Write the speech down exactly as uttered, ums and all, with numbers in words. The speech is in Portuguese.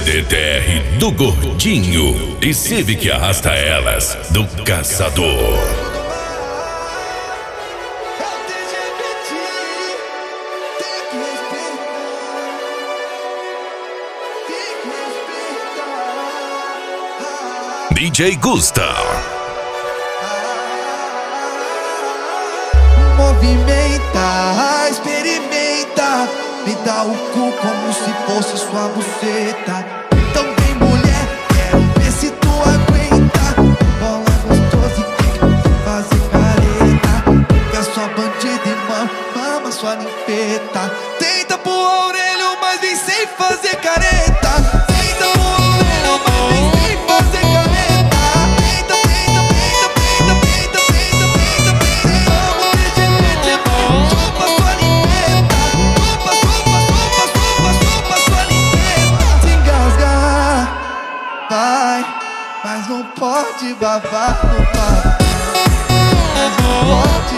D T R do Gordinho e Civic Arrasta Elas do Caçador. D J Gusta. Movimenta, experimenta, me dá o cu como se fosse sua buceta. Então vem mulher, quero ver se tu aguenta. Bola gostosa e fica fazer careta. Que a sua bandida irmã mama sua limpeta. Tenta pro orelho, mas vem sem fazer careta. Tenta pro orelho, mas vem sem fazer careta. Mas não pode babar no papo. Mas não pode